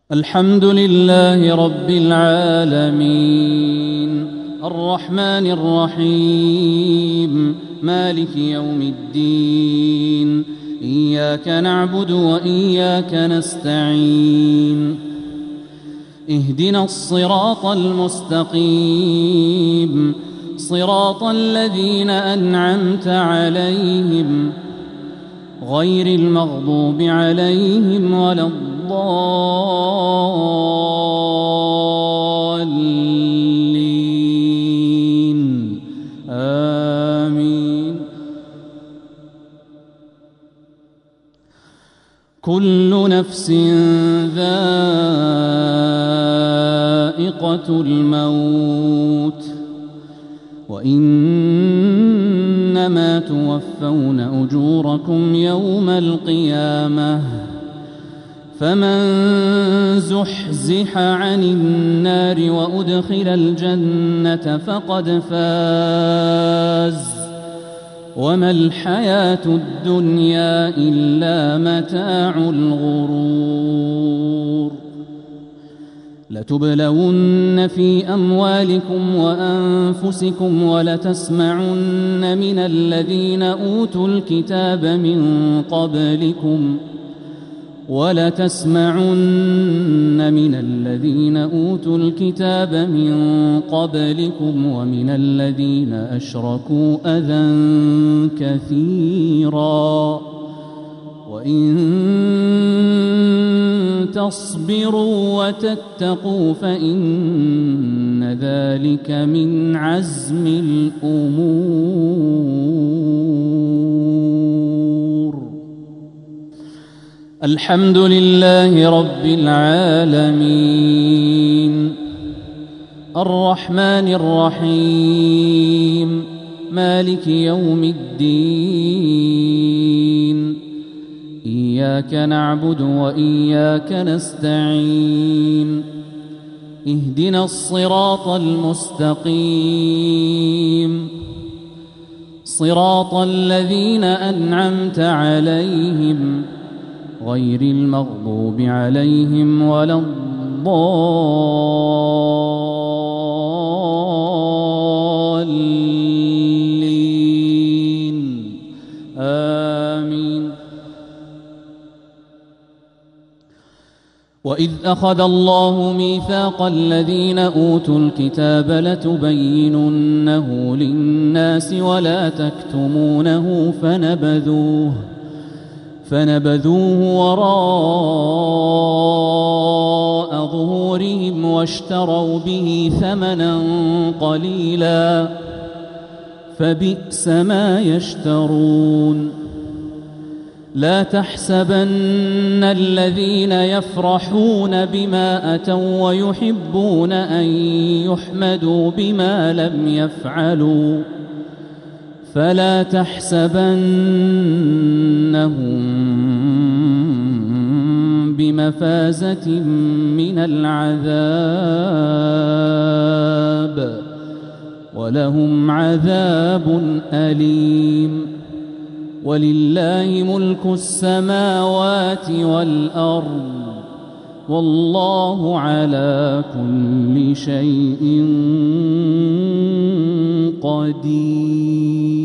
الحمد لله رب العالمين الرحمن الرحيم مالك يوم الدين إياك نعبد وإياك نستعين اهدنا الصراط المستقيم صراط الذين أنعمت عليهم غير المغضوب عليهم ولا الضالين آمين. كل نفس ذائقة الموت وإنما توفون أجوركم يوم القيامة فمن زحزح عن النار وأدخل الجنة فقد فاز وما الحياة الدنيا إلا متاع الغرور. لتبلون في أموالكم وأنفسكم ولتسمعن من الذين أوتوا الكتاب من قبلكم ومن الذين أشركوا أذى كثيرا وإن تصبروا وتتقوا فإن ذلك من عزم الأمور. الحمد لله رب العالمين الرحمن الرحيم مالك يوم الدين إياك نعبد وإياك نستعين اهدنا الصراط المستقيم صراط الذين أنعمت عليهم غير المغضوب عليهم ولا الضالين آمين. وإذ أخذ الله ميثاق الذين أوتوا الكتاب لتبيننه للناس ولا تكتمونه فنبذوه وراء ظهورهم واشتروا به ثمنا قليلا فبئس ما يشترون. لا تحسبن الذين يفرحون بما أتوا ويحبون أن يحمدوا بما لم يفعلوا فلا تحسبنهم بمفازة من العذاب ولهم عذاب أليم. ولله ملك السماوات والأرض والله على كل شيء قدير.